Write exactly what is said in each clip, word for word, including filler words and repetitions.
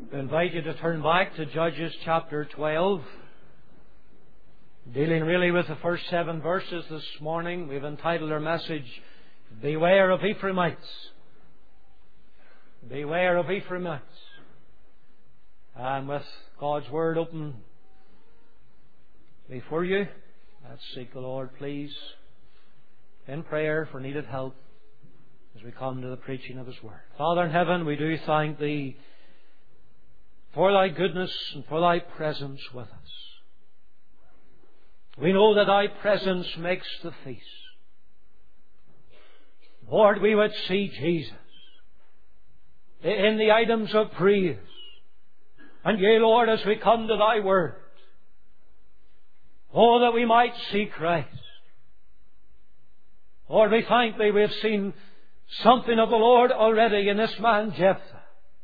I invite you to turn back to Judges chapter twelve. Dealing really with the first seven verses this morning, we've entitled our message, Beware of Ephraimites. Beware of Ephraimites. And with God's Word open before you, let's seek the Lord, please, in prayer for needed help as we come to the preaching of His Word. Father in heaven, we do thank Thee for Thy goodness and for Thy presence with us. We know that Thy presence makes the feast. Lord, we would see Jesus in the items of praise. And yea, Lord, as we come to Thy Word, oh, that we might see Christ. Lord, we thank Thee we have seen something of the Lord already in this man Jephthah.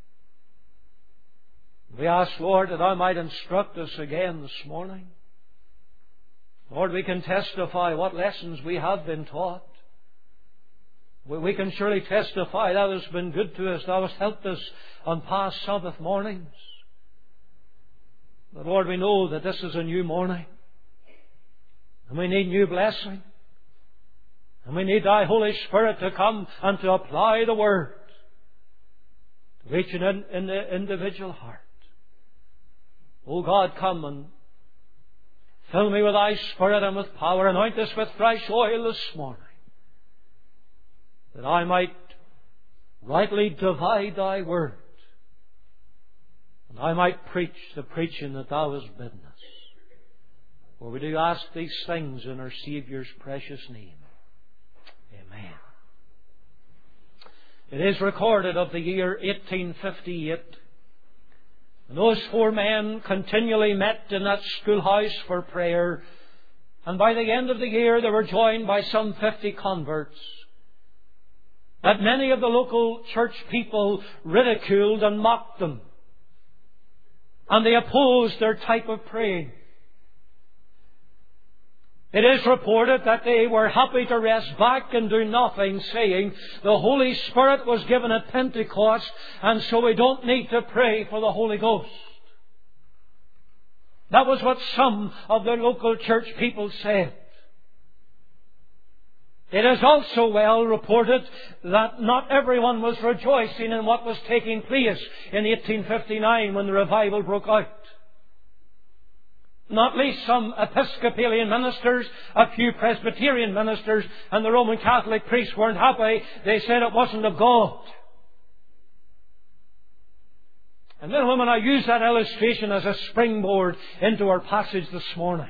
We ask, Lord, that Thou might instruct us again this morning. Lord, we can testify what lessons we have been taught. We can surely testify Thou hast been good to us. Thou hast helped us on past Sabbath mornings. But Lord, we know that this is a new morning. And we need new blessing. And we need Thy Holy Spirit to come and to apply the Word to each and in the individual heart. O God, come and fill me with Thy Spirit and with power. Anoint us with fresh oil this morning, that I might rightly divide Thy Word, and I might preach the preaching that Thou hast bidden us. For we do ask these things in our Saviour's precious name. Amen. It is recorded of the year eighteen fifty-eight. And those four men continually met in that schoolhouse for prayer. And by the end of the year they were joined by some fifty converts that many of the local church people ridiculed and mocked them. And they opposed their type of praying. It is reported that they were happy to rest back and do nothing, saying the Holy Spirit was given at Pentecost, and so we don't need to pray for the Holy Ghost. That was what some of the local church people said. It is also well reported that not everyone was rejoicing in what was taking place in eighteen fifty-nine when the revival broke out. Not least some Episcopalian ministers, a few Presbyterian ministers, and the Roman Catholic priests weren't happy. They said it wasn't of God. And then, women, I use that illustration as a springboard into our passage this morning.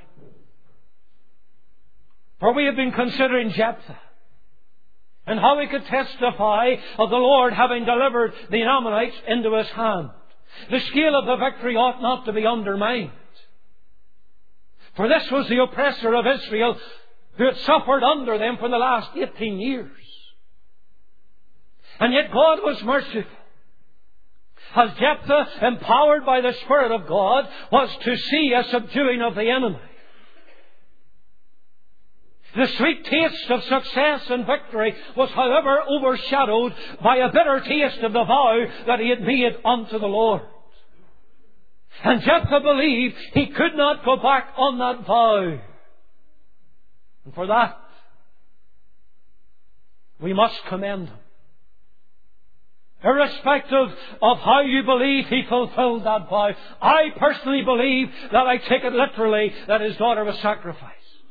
For we have been considering Jephthah and how he could testify of the Lord having delivered the Ammonites into his hand. The scale of the victory ought not to be undermined. For this was the oppressor of Israel who had suffered under them for the last eighteen years. And yet God was merciful. As Jephthah, empowered by the Spirit of God, was to see a subduing of the enemy. The sweet taste of success and victory was, however, overshadowed by a bitter taste of the vow that he had made unto the Lord. And Jephthah believed he could not go back on that vow. And for that, we must commend him. Irrespective of how you believe he fulfilled that vow, I personally believe that I take it literally that his daughter was sacrificed.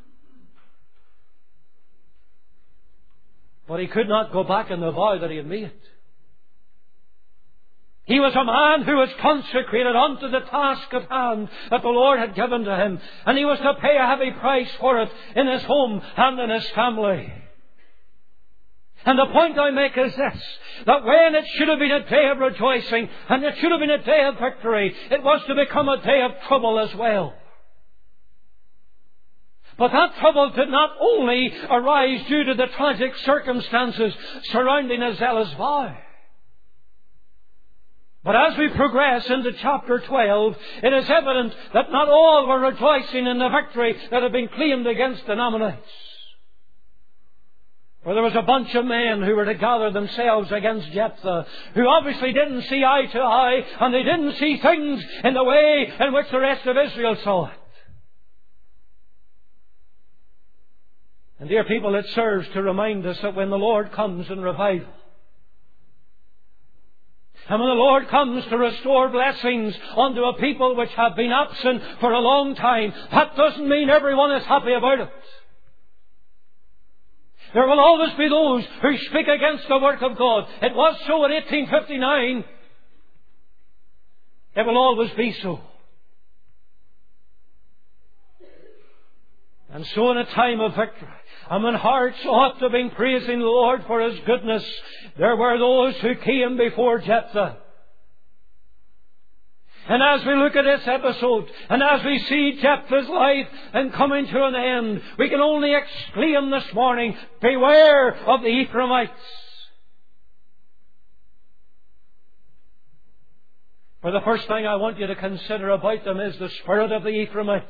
But he could not go back on the vow that he had made. He was a man who was consecrated unto the task at hand that the Lord had given to him. And he was to pay a heavy price for it in his home and in his family. And the point I make is this, that when it should have been a day of rejoicing and it should have been a day of victory, it was to become a day of trouble as well. But that trouble did not only arise due to the tragic circumstances surrounding a zealous vow. But as we progress into chapter twelve, it is evident that not all were rejoicing in the victory that had been claimed against the Ammonites. where there was a bunch of men who were to gather themselves against Jephthah, who obviously didn't see eye to eye, and they didn't see things in the way in which the rest of Israel saw it. And dear people, it serves to remind us that when the Lord comes in revival, and when the Lord comes to restore blessings unto a people which have been absent for a long time, that doesn't mean everyone is happy about it. There will always be those who speak against the work of God. It was so in eighteen fifty-nine. It will always be so. And so in a time of victory, and when hearts ought to have been praising the Lord for His goodness, there were those who came before Jephthah. And as we look at this episode, and as we see Jephthah's life and coming to an end, we can only exclaim this morning, beware of the Ephraimites. For the first thing I want you to consider about them is the spirit of the Ephraimite.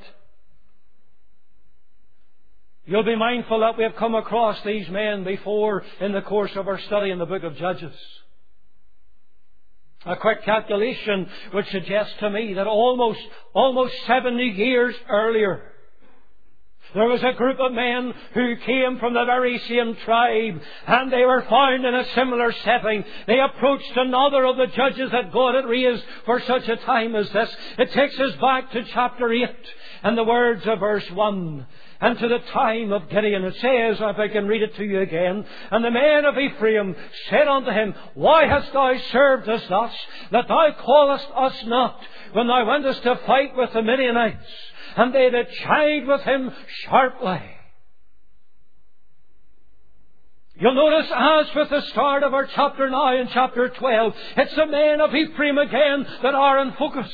You'll be mindful that we have come across these men before in the course of our study in the book of Judges. A quick calculation would suggest to me that almost, almost seventy years earlier, there was a group of men who came from the very same tribe, and they were found in a similar setting. They approached another of the judges that God had raised for such a time as this. It takes us back to chapter eight and the words of verse one. And to the time of Gideon, it says, if I can read it to you again, and the men of Ephraim said unto him, Why hast thou served us thus, that thou callest us not, when thou wentest to fight with the Midianites? And they that chide with him sharply. You'll notice, as with the start of our chapter now in chapter twelve, it's the men of Ephraim again that are in focus.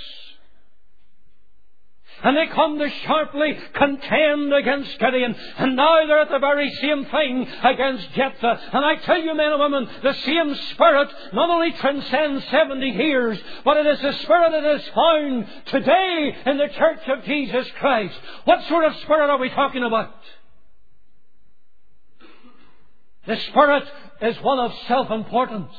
And they come to sharply contend against Gideon. And now they're at the very same thing against Jephthah. And I tell you, men and women, the same spirit not only transcends seventy years, but it is the spirit that is found today in the Church of Jesus Christ. What sort of spirit are we talking about? The spirit is one of self-importance.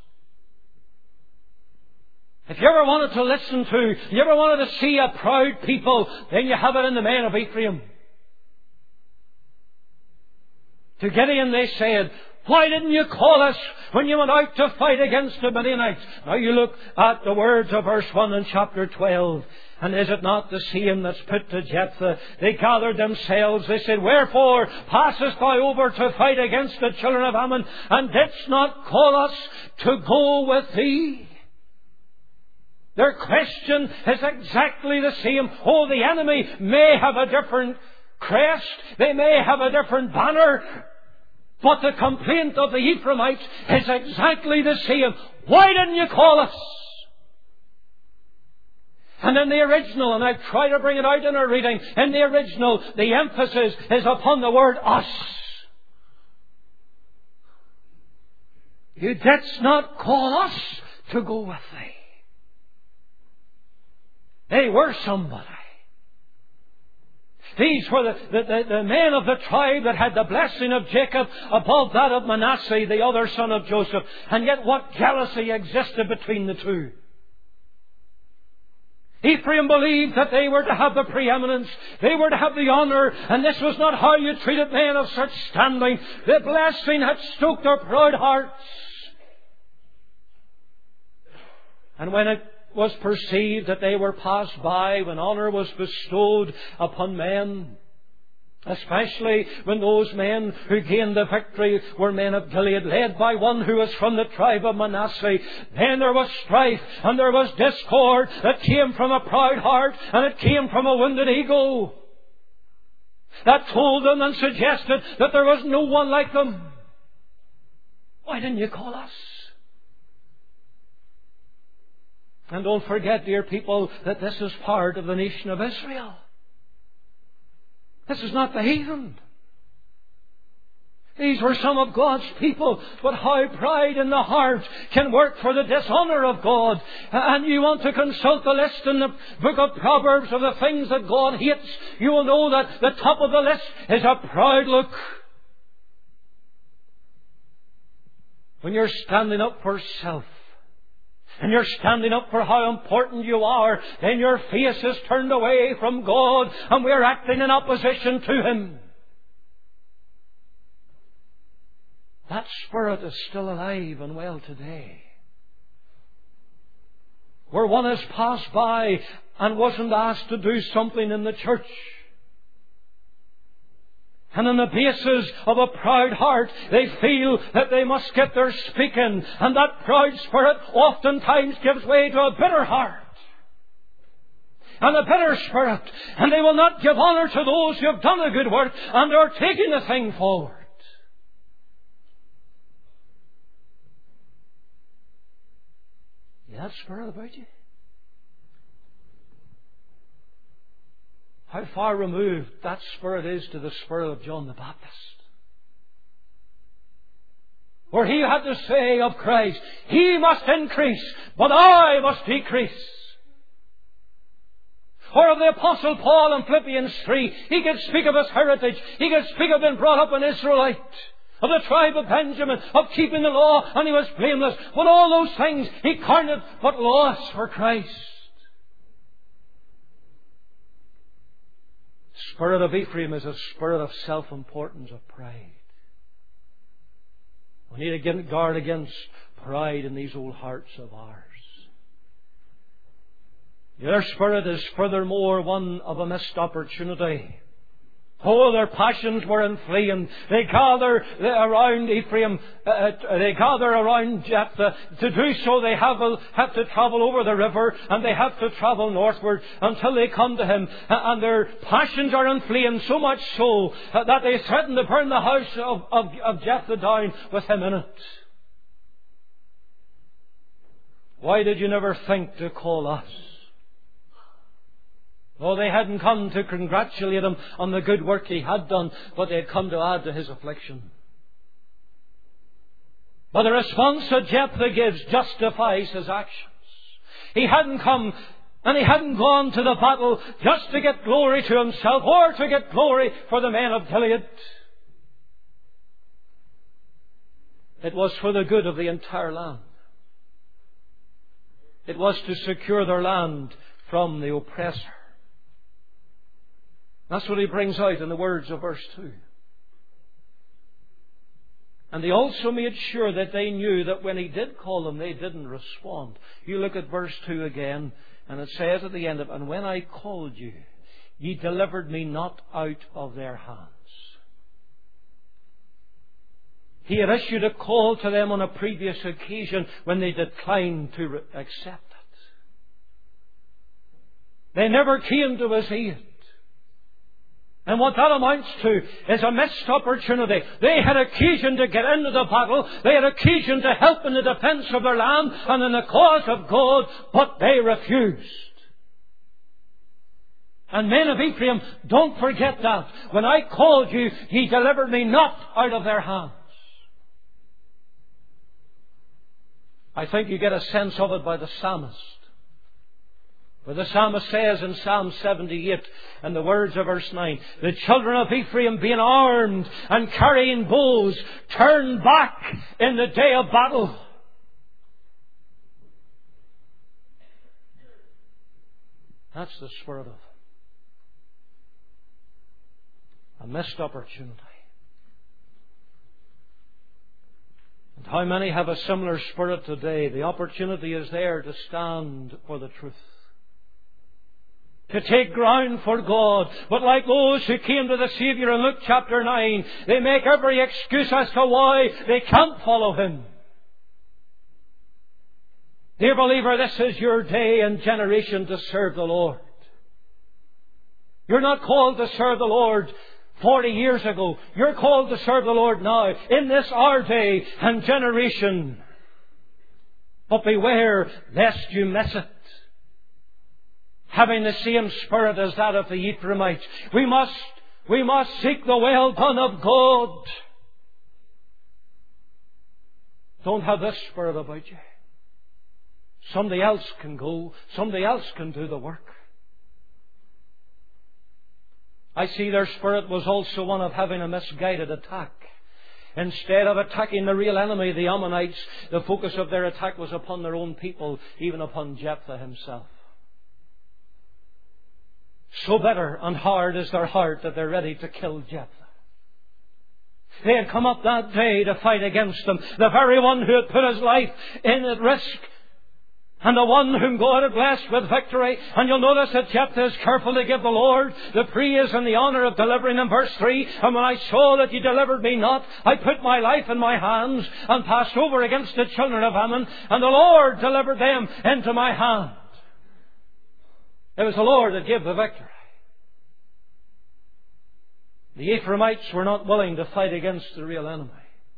If you ever wanted to listen to, you ever wanted to see a proud people, then you have it in the men of Ephraim. To Gideon they said, Why didn't you call us when you went out to fight against the Midianites? Now you look at the words of verse one in chapter twelve. And is it not the same that's put to Jephthah? They gathered themselves. They said, Wherefore passest thou over to fight against the children of Ammon, and didst not call us to go with thee? Their question is exactly the same. Oh, the enemy may have a different crest. They may have a different banner. But the complaint of the Ephraimites is exactly the same. Why didn't you call us? And in the original, and I've tried to bring it out in our reading, in the original, the emphasis is upon the word us. You didst not call us to go with thee. They were somebody. These were the, the, the, the men of the tribe that had the blessing of Jacob above that of Manasseh, the other son of Joseph. And yet what jealousy existed between the two. Ephraim believed that they were to have the preeminence. They were to have the honour. And this was not how you treated men of such standing. The blessing had stoked their proud hearts. And when it was perceived that they were passed by, when honour was bestowed upon men, especially when those men who gained the victory were men of Gilead, led by one who was from the tribe of Manasseh, then there was strife and there was discord that came from a proud heart, and it came from a wounded ego that told them and suggested that there was no one like them. Why didn't you call us? And don't forget, dear people, that this is part of the nation of Israel. This is not the heathen. These were some of God's people, but how pride in the heart can work for the dishonour of God. And you want to consult the list in the book of Proverbs of the things that God hates, you will know that the top of the list is a proud look. when you're standing up for self, and you're standing up for how important you are, then your face is turned away from God, and we're acting in opposition to Him. That spirit is still alive and well today. Where one has passed by and wasn't asked to do something in the church, and on the basis of a proud heart, they feel that they must get their speaking, and that proud spirit oftentimes gives way to a bitter heart and a bitter spirit, and they will not give honour to those who have done a good work and are taking the thing forward. You have that spirit about you? How far removed that spirit is to the spirit of John the Baptist, where he had to say of Christ, He must increase, but I must decrease. Or of the Apostle Paul in Philippians three, he could speak of his heritage, he could speak of being brought up an Israelite, of the tribe of Benjamin, of keeping the law, and he was blameless. But all those things he counted but loss for Christ. The spirit of Ephraim is a spirit of self-importance, of pride. We need to guard against pride in these old hearts of ours. Their spirit is furthermore one of a missed opportunity. Oh, their passions were inflamed. They gather around Ephraim, uh, they gather around Jephthah. To do so, they have, have to travel over the river, and they have to travel northward until they come to him. And their passions are inflamed, so much so that they threaten to burn the house of, of, of Jephthah down with him in it. Why did you never think to call us? Oh, they hadn't come to congratulate him on the good work he had done, but they had come to add to his affliction. But the response that Jephthah gives justifies his actions. He hadn't come and he hadn't gone to the battle just to get glory to himself or to get glory for the men of Gilead. It was for the good of the entire land. It was to secure their land from the oppressor. That's what he brings out in the words of verse two. And he also made sure that they knew that when he did call them, they didn't respond. You look at verse two again, and it says at the end of it, And when I called you, ye delivered me not out of their hands. He had issued a call to them on a previous occasion when they declined to re- accept it. They never came to his aid. And what that amounts to is a missed opportunity. They had occasion to get into the battle. They had occasion to help in the defence of their land and in the cause of God, but they refused. And men of Ephraim, don't forget that. When I called you, ye delivered me not out of their hands. I think you get a sense of it by the psalmist. Where the psalmist says in Psalm seventy-eight, in the words of verse nine, The children of Ephraim being armed and carrying bows, turn back in the day of battle. That's the spirit of a missed opportunity. And how many have a similar spirit today? The opportunity is there to stand for the truth, to take ground for God. But like those who came to the Saviour in Luke chapter nine, they make every excuse as to why they can't follow Him. Dear believer, this is your day and generation to serve the Lord. You're not called to serve the Lord forty years ago. You're called to serve the Lord now, in this our day and generation. But beware lest you miss it. Having the same spirit as that of the Ephraimites, we must, we must seek the well done of God. Don't have this spirit about you. Somebody else can go. Somebody else can do the work. I see their spirit was also one of having a misguided attack. Instead of attacking the real enemy, the Ammonites, the focus of their attack was upon their own people, even upon Jephthah himself. So bitter and hard is their heart that they're ready to kill Jephthah. They had come up that day to fight against them, the very one who had put his life in at risk, and the one whom God had blessed with victory. And you'll notice that Jephthah is careful to give the Lord the praise and the honour of delivering him. Verse three, and when I saw that you delivered me not, I put my life in my hands and passed over against the children of Ammon, and the Lord delivered them into my hand. It was the Lord that gave the victory. The Ephraimites were not willing to fight against the real enemy.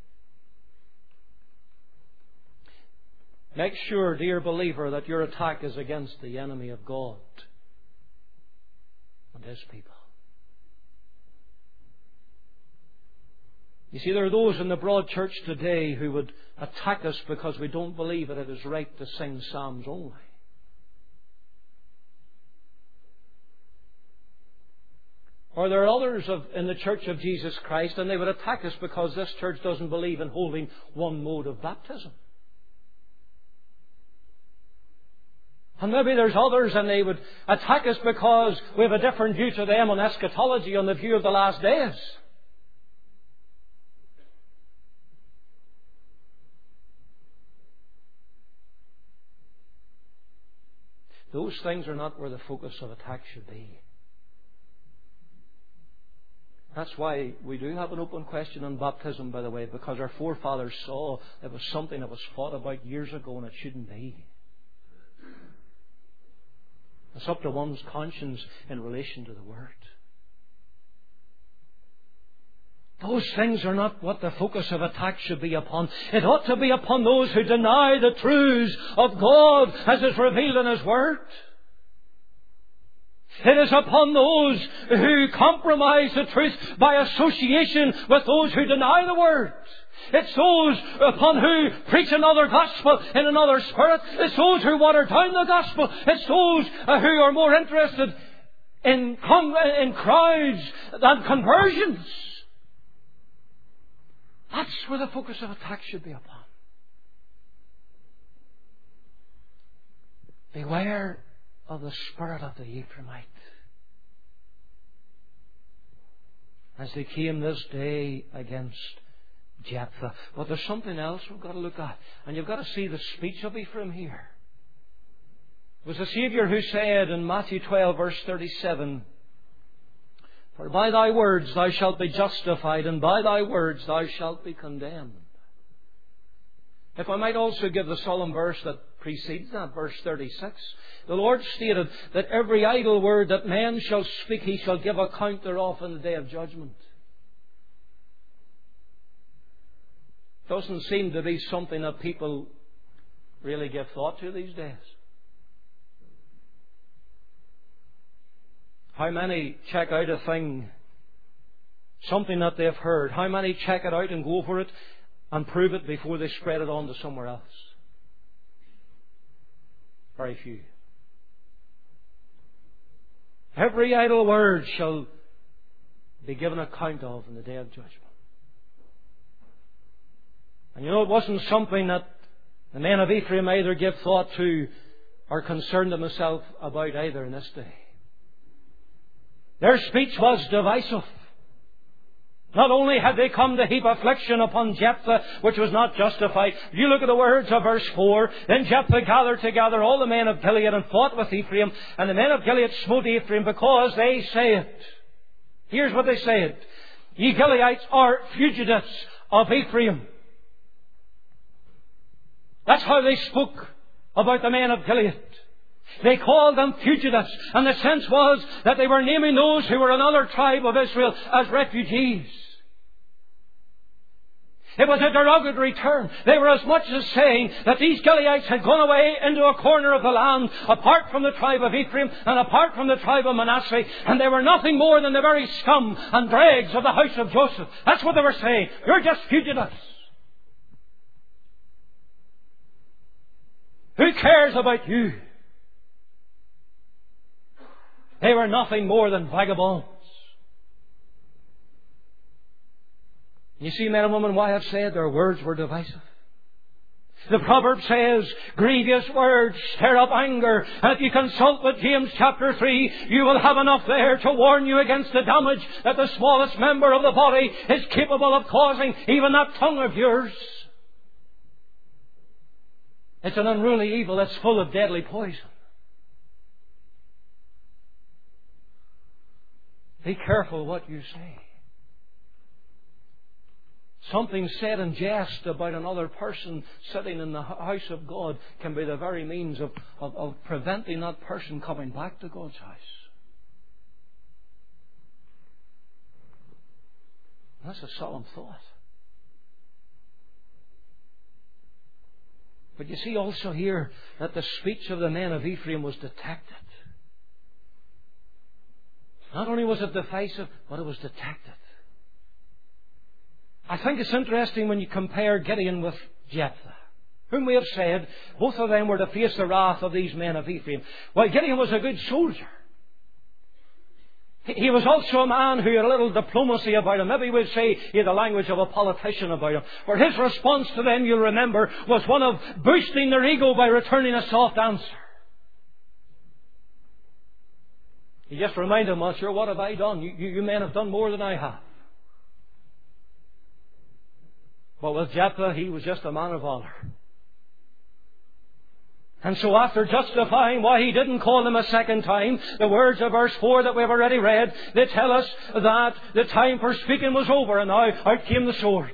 Make sure, dear believer, that your attack is against the enemy of God and His people. You see, there are those in the broad church today who would attack us because we don't believe that it is right to sing psalms only. Or there are others of, in the Church of Jesus Christ, and they would attack us because this church doesn't believe in holding one mode of baptism. And maybe there's others, and they would attack us because we have a different view to them on eschatology, on the view of the last days. Those things are not where the focus of attack should be. That's why we do have an open question on baptism, by the way, because our forefathers saw it was something that was fought about years ago, and it shouldn't be. It's up to one's conscience in relation to the Word. Those things are not what the focus of attack should be upon. It ought to be upon those who deny the truths of God as is revealed in His Word. It is upon those who compromise the truth by association with those who deny the Word. It's those upon who preach another gospel in another spirit. It's those who water down the gospel. It's those who are more interested in, con- in crowds than conversions. That's where the focus of attack should be upon. Beware of the spirit of the Ephraimite. As they came this day against Jephthah. But there's something else we've got to look at. And you've got to see the speech of Ephraim here. It was the Saviour who said in Matthew twelve verse thirty-seven, for by thy words thou shalt be justified, and by thy words thou shalt be condemned. If I might also give the solemn verse that precedes that, verse thirty-six. The Lord stated that every idle word that man shall speak, he shall give account thereof in the day of judgment. Doesn't seem to be something that people really give thought to these days. How many check out a thing, something that they've heard? How many check it out and go for it and prove it before they spread it on to somewhere else? Very few. Every idle word shall be given account of in the day of judgment. And you know, it wasn't something that the men of Ephraim either give thought to or concerned themselves about either in this day. Their speech was divisive. Not only had they come to heap affliction upon Jephthah, which was not justified. If you look at the words of verse four, then Jephthah gathered together all the men of Gilead and fought with Ephraim, and the men of Gilead smote Ephraim because they said, here's what they said, ye Gileadites are fugitives of Ephraim. That's how they spoke about the men of Gilead. They called them fugitives, and the sense was that they were naming those who were another tribe of Israel as refugees. It was a derogatory term. They were as much as saying that these Gileadites had gone away into a corner of the land apart from the tribe of Ephraim and apart from the tribe of Manasseh, and they were nothing more than the very scum and dregs of the house of Joseph. That's what they were saying. You're just fugitives. Who cares about you? They were nothing more than vagabonds. You see, men and women, why I've said their words were divisive. The proverb says, grievous words stir up anger. And if you consult with James chapter three, you will have enough there to warn you against the damage that the smallest member of the body is capable of causing, even that tongue of yours. It's an unruly evil that's full of deadly poison. Be careful what you say. Something said in jest about another person sitting in the house of God can be the very means of, of, of preventing that person coming back to God's house. That's a solemn thought. But you see also here that the speech of the men of Ephraim was detected. Not only was it divisive, but it was detected. I think it's interesting when you compare Gideon with Jephthah, whom we have said both of them were to face the wrath of these men of Ephraim. Well, Gideon was a good soldier. He was also a man who had a little diplomacy about him. Maybe we'd say he had the language of a politician about him. Where his response to them, you'll remember, was one of boosting their ego by returning a soft answer. He just reminded them, well, sure, what have I done? You, you, you men have done more than I have. But with Jephthah, he was just a man of honor. And so after justifying why he didn't call them a second time, the words of verse four that we've already read, they tell us that the time for speaking was over and now out came the sword.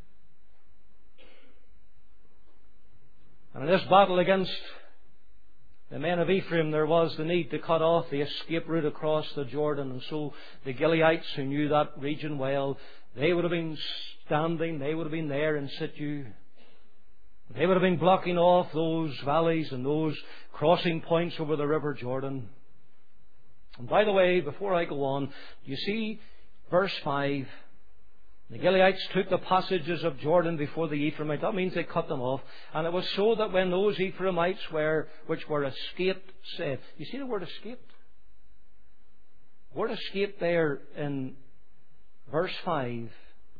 And in this battle against the men of Ephraim, there was the need to cut off the escape route across the Jordan. And so the Gileadites, who knew that region well, they would have been standing, they would have been there in situ. They would have been blocking off those valleys and those crossing points over the River Jordan. And by the way, before I go on, you see verse five. The Gileadites took the passages of Jordan before the Ephraimites. That means they cut them off. And it was so that when those Ephraimites were, which were escaped, said, you see the word escaped? The word escaped there in verse five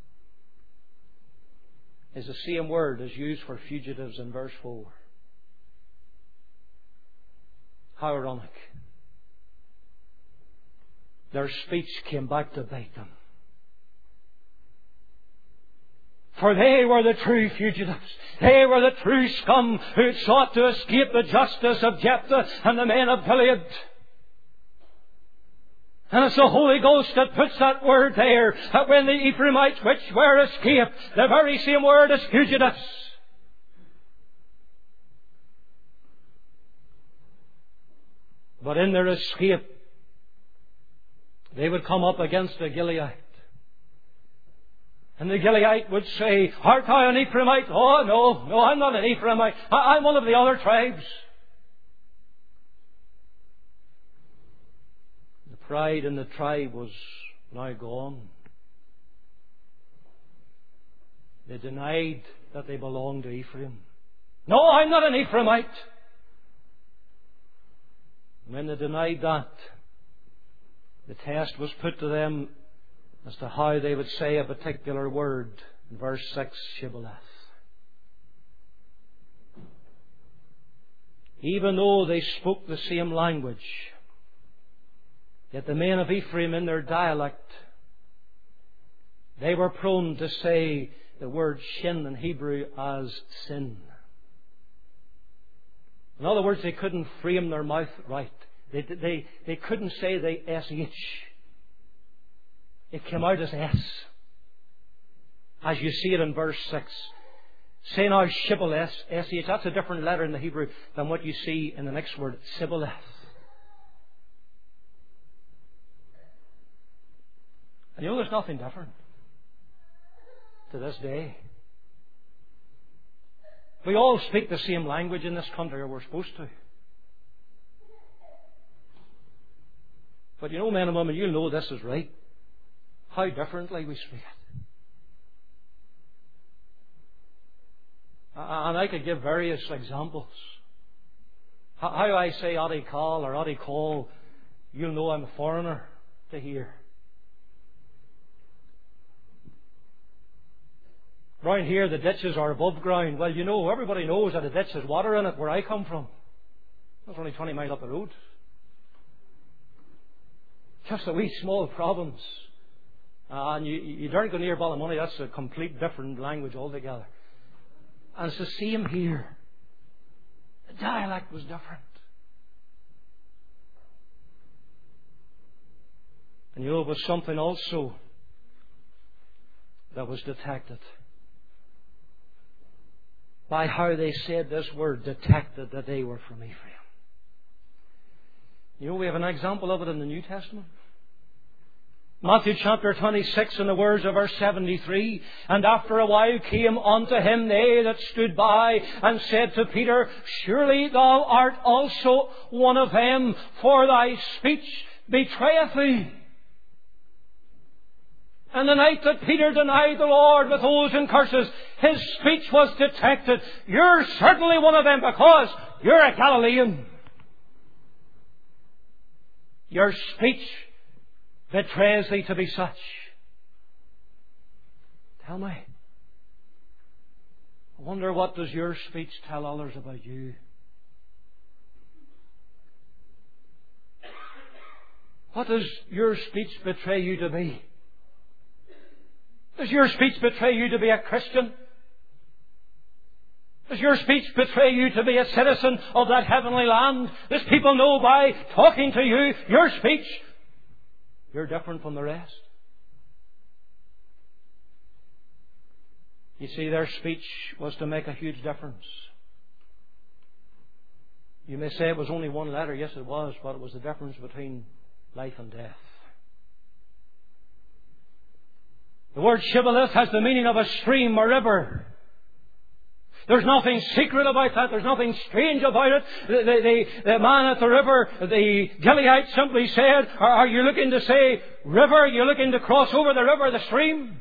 is the same word as used for fugitives in verse four. How ironic. Their speech came back to bite them. For they were the true fugitives. They were the true scum who had sought to escape the justice of Jephthah and the men of Gilead. And it's the Holy Ghost that puts that word there, that when the Ephraimites which were escaped, the very same word as fugitives. But in their escape, they would come up against a Gilead. And the Gilead would say, art thou an Ephraimite? Oh, no, no, I'm not an Ephraimite. I'm one of the other tribes. The pride in the tribe was now gone. They denied that they belonged to Ephraim. No, I'm not an Ephraimite. And when they denied that, the test was put to them as to how they would say a particular word. In verse six, Shibboleth. Even though they spoke the same language, yet the men of Ephraim in their dialect, they were prone to say the word shin in Hebrew as sin. In other words, they couldn't frame their mouth right. They, they, they couldn't say the S H. It came out as S. As you see it in verse six. Say now Shibboleth, S H. That's a different letter in the Hebrew than what you see in the next word, Sibboleth. And you know there's nothing different to this day. We all speak the same language in this country, or we're supposed to. But you know, men and women, you'll know this is right. How differently we speak it. And I could give various examples. How I say Addy Call or Addy Call, you'll know I'm a foreigner to hear. Round here the ditches are above ground. Well, you know, everybody knows that a ditch has water in it where I come from. That's only twenty miles up the road. Just a wee small province. Uh, and you, you don't go near Ballymoney, that's a complete different language altogether. And it's the same here. The dialect was different. And you know, it was something also that was detected. By how they said this word, detected that they were from Ephraim. You know, we have an example of it in the New Testament. Matthew chapter twenty-six, in the words of verse seventy-three, and after a while came unto him they that stood by, and said to Peter, Surely thou art also one of them, for thy speech betrayeth thee. And the night that Peter denied the Lord with oaths and curses, his speech was detected. You're certainly one of them because you're a Galilean. Your speech betrays thee to be such. Tell me, I wonder, what does your speech tell others about you? What does your speech betray you to be? Does your speech betray you to be a Christian? Does your speech betray you to be a citizen of that heavenly land? Does people know by talking to you, your speech, you're different from the rest? You see, their speech was to make a huge difference. You may say it was only one letter. Yes, it was, but it was the difference between life and death. The word shibboleth has the meaning of a stream or river. There's nothing secret about that. There's nothing strange about it. The, the, the, the man at the river, the Gileadite, simply said, are, are you looking to say river? Are you looking to cross over the river, the stream?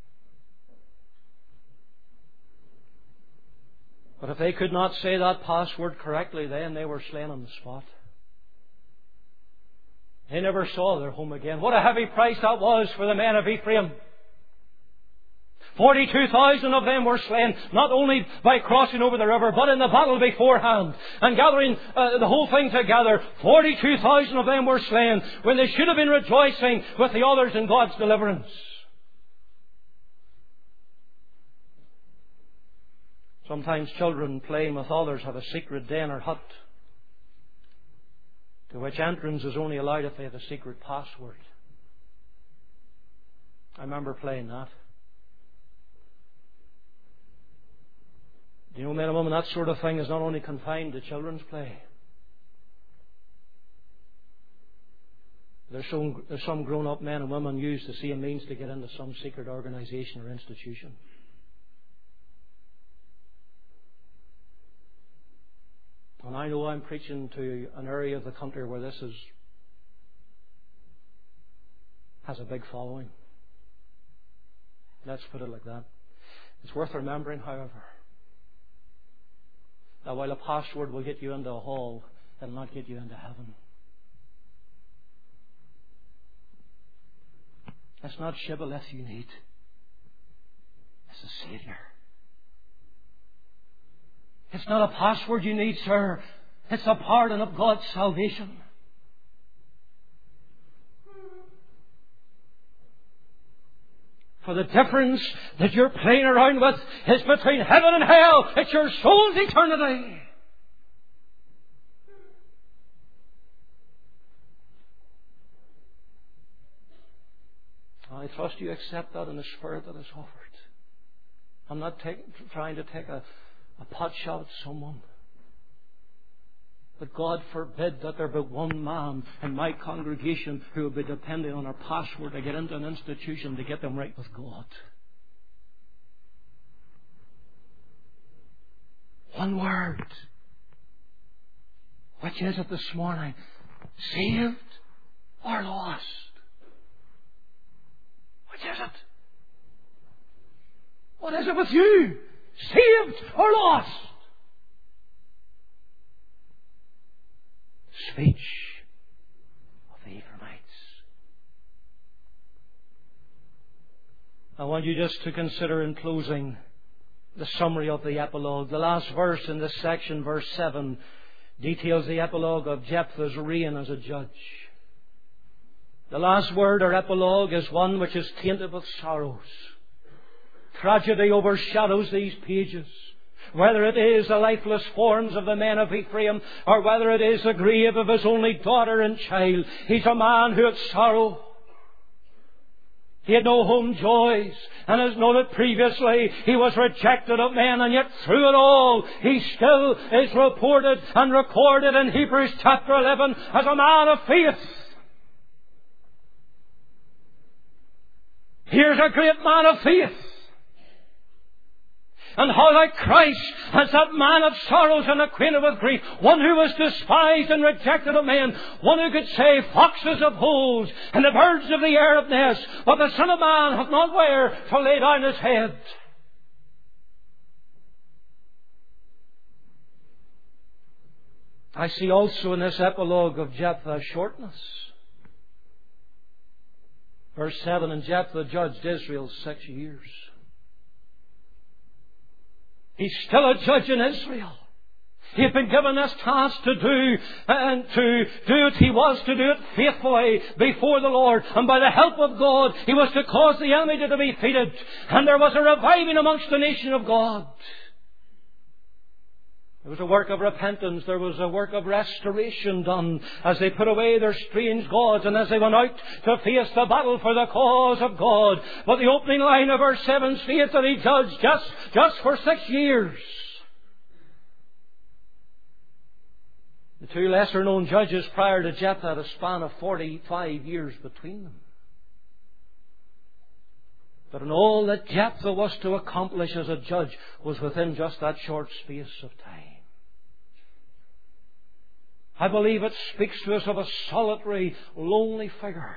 But if they could not say that password correctly, then they were slain on the spot. They never saw their home again. What a heavy price that was for the men of Ephraim. Forty-two thousand of them were slain, not only by crossing over the river, but in the battle beforehand. And gathering uh, the whole thing together, forty-two thousand of them were slain, when they should have been rejoicing with the others in God's deliverance. Sometimes children playing with others have a secret den or hut, to which entrance is only allowed if they have a secret password. I remember playing that. Do you know, men and women, that sort of thing is not only confined to children's play. There's some, there's some grown-up men and women use the same means to get into some secret organisation or institution. And I know I'm preaching to an area of the country where this is has a big following. Let's put it like that. It's worth remembering, however, that while a password will get you into a hall, it will not get you into heaven. It's not shibboleth you need. It's a Saviour. It's not a password you need, sir. It's the pardon of God's salvation. For the difference that you're playing around with is between heaven and hell. It's your soul's eternity. I trust you accept that in the spirit that is offered. I'm not take, trying to take a, a pot shot at someone. But God forbid that there be one man in my congregation who will be depending on a password to get into an institution to get them right with God. One word. Which is it this morning? Saved or lost? Which is it? What is it with you? Saved or lost? Speech of the Ephraimites. I want you just to consider in closing the summary of the epilogue. The last verse in this section, verse seven, details the epilogue of Jephthah's reign as a judge. The last word or epilogue is one which is tainted with sorrows. Tragedy overshadows these pages. Whether it is the lifeless forms of the men of Ephraim, or whether it is the grave of his only daughter and child, he's a man who had sorrow. He had no home joys, and as noted previously, he was rejected of men, and yet through it all, he still is reported and recorded in Hebrews chapter eleven as a man of faith. Here's a great man of faith. And how like Christ, as that man of sorrows and acquainted with grief, one who was despised and rejected of men, one who could say, foxes have holes, and the birds of the air have nests, but the Son of Man hath not where to lay down his head. I see also in this epilogue of Jephthah shortness. Verse seven, and Jephthah judged Israel six years. He's still a judge in Israel. He had been given this task to do, and to do it, he was to do it faithfully before the Lord. And by the help of God, he was to cause the enemy to be defeated. And there was a reviving amongst the nation of God. There was a work of repentance. There was a work of restoration done as they put away their strange gods and as they went out to face the battle for the cause of God. But the opening line of verse seven states that he judged just, just for six years. The two lesser known judges prior to Jephthah had a span of forty-five years between them. But in all that Jephthah was to accomplish as a judge was within just that short space of time. I believe it speaks to us of a solitary, lonely figure.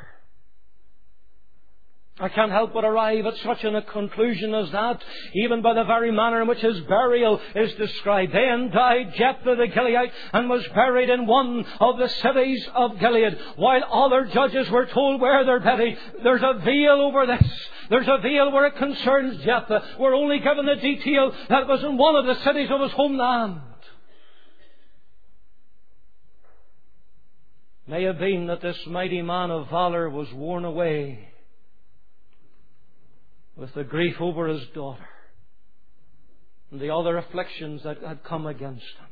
I can't help but arrive at such a conclusion as that, even by the very manner in which his burial is described. Then died Jephthah the Gileadite and was buried in one of the cities of Gilead, while other judges were told where they're buried. There's a veil over this. There's a veil where it concerns Jephthah. We're only given the detail that it was in one of the cities of his homeland. May have been that this mighty man of valor was worn away with the grief over his daughter and the other afflictions that had come against him.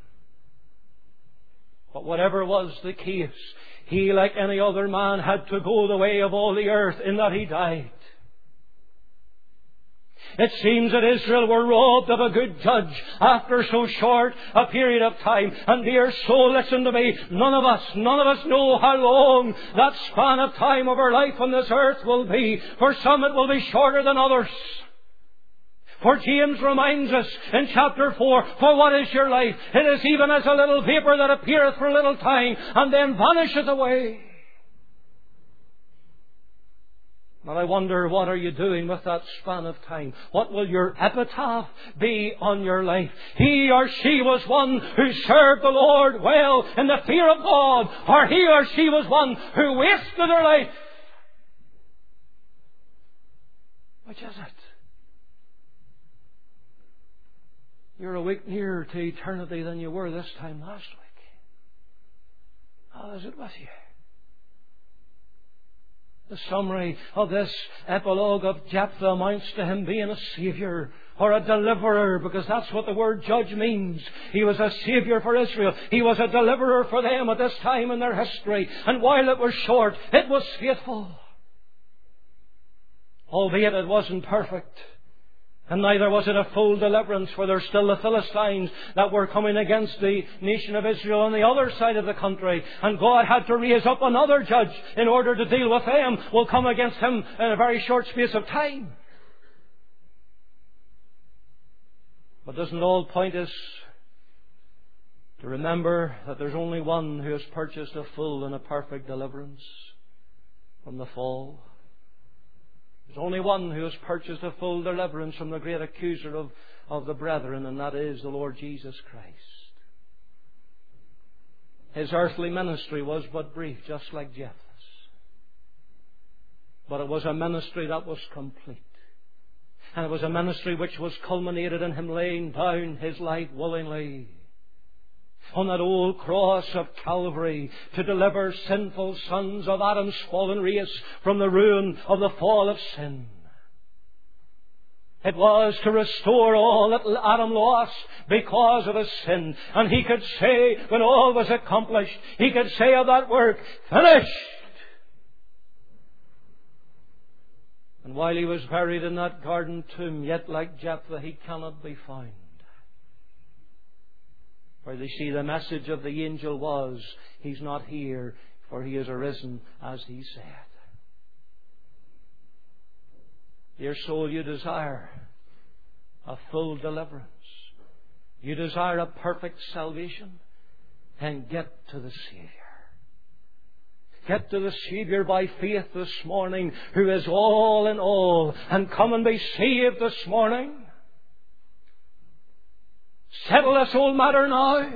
But whatever was the case, he, like any other man, had to go the way of all the earth in that he died. It seems that Israel were robbed of a good judge after so short a period of time. And dear soul, listen to me. None of us, none of us know how long that span of time of our life on this earth will be. For some it will be shorter than others. For James reminds us in chapter four, for what is your life? It is even as a little vapour that appeareth for a little time and then vanisheth away. But I wonder, what are you doing with that span of time? What will your epitaph be on your life? He or she was one who served the Lord well in the fear of God, or he or she was one who wasted their life. Which is it? You're a week nearer to eternity than you were this time last week. How is it with you? The summary of this epilogue of Jephthah amounts to him being a saviour or a deliverer, because that's what the word judge means. He was a saviour for Israel. He was a deliverer for them at this time in their history. And while it was short, it was faithful. Albeit it wasn't perfect. And neither was it a full deliverance, for there's still the Philistines that were coming against the nation of Israel on the other side of the country. And God had to raise up another judge in order to deal with them. We'll come against him in a very short space of time. But doesn't it all point us to remember that there's only one who has purchased a full and a perfect deliverance from the fall? There's only one who has purchased a full deliverance from the great accuser of, of the brethren, and that is the Lord Jesus Christ. His earthly ministry was but brief, just like Jephthah's. But it was a ministry that was complete. And it was a ministry which was culminated in Him laying down His life willingly on that old cross of Calvary to deliver sinful sons of Adam's fallen race from the ruin of the fall of sin. It was to restore all that Adam lost because of his sin. And He could say, when all was accomplished, He could say of that work, finished. And while He was buried in that garden tomb, yet like Jephthah, He cannot be found. For they see the message of the angel was, He's not here, for He is arisen as He said. Dear soul, you desire a full deliverance. You desire a perfect salvation. Then get to the Savior. Get to the Savior by faith this morning, who is all in all, and come and be saved this morning. Settle this old matter now.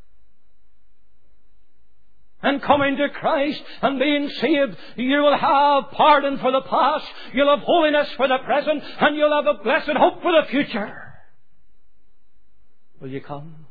And coming to Christ and being saved, you will have pardon for the past, you'll have holiness for the present, and you'll have a blessed hope for the future. Will you come?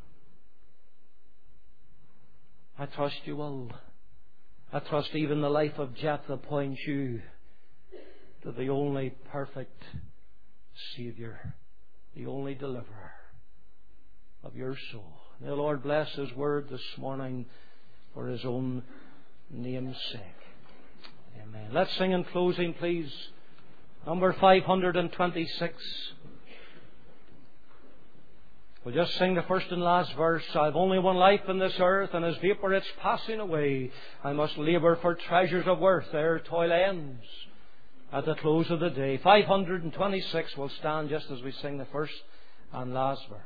I trust you will. I trust even the life of Jephthah points you to the only perfect Saviour, the only deliverer of your soul. May the Lord bless His word this morning for His own name's sake. Amen. Let's sing in closing, please. Number five hundred twenty-six. We'll just sing the first and last verse. I've only one life in this earth, and as vapour it's passing away. I must labour for treasures of worth ere toil ends at the close of the day. five hundred twenty-six will stand just as we sing the first and last verse.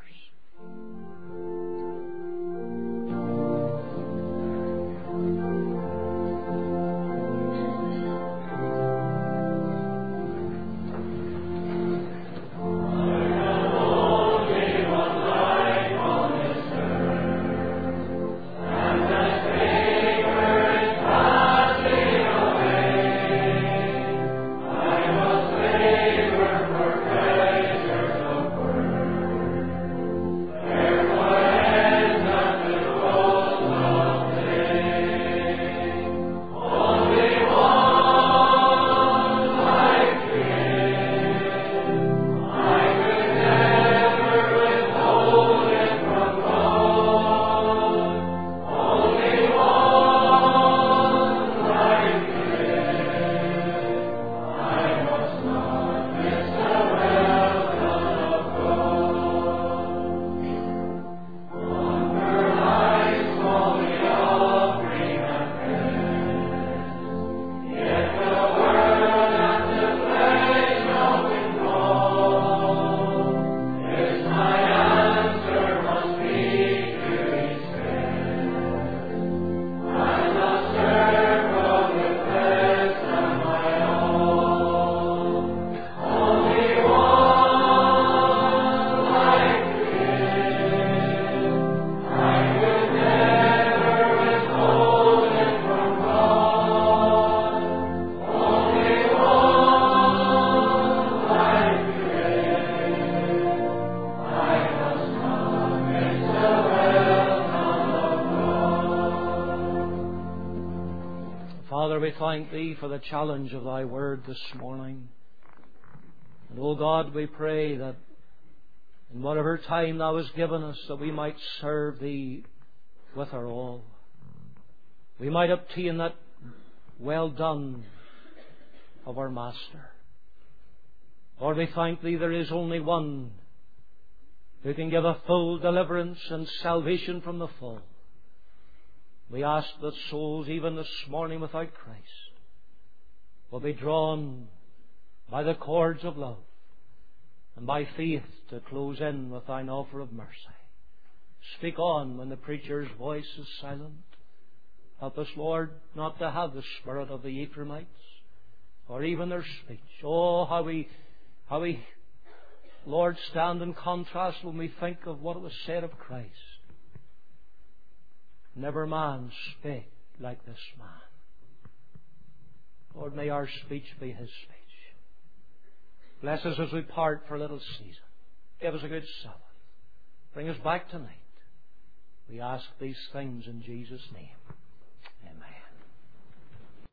Thank Thee for the challenge of Thy word this morning. And, O God, we pray that in whatever time Thou hast given us, that we might serve Thee with our all. We might obtain that well done of our Master. Lord, we thank Thee there is only one who can give a full deliverance and salvation from the fall. We ask that souls, even this morning without Christ, will be drawn by the cords of love and by faith to close in with Thine offer of mercy. Speak on when the preacher's voice is silent. Help us, Lord, not to have the spirit of the Ephraimites or even their speech. Oh, how we, how we, Lord, stand in contrast when we think of what was said of Christ. Never man spake like this man. Lord, may our speech be His speech. Bless us as we part for a little season. Give us a good Sabbath. Bring us back tonight. We ask these things in Jesus' name. Amen.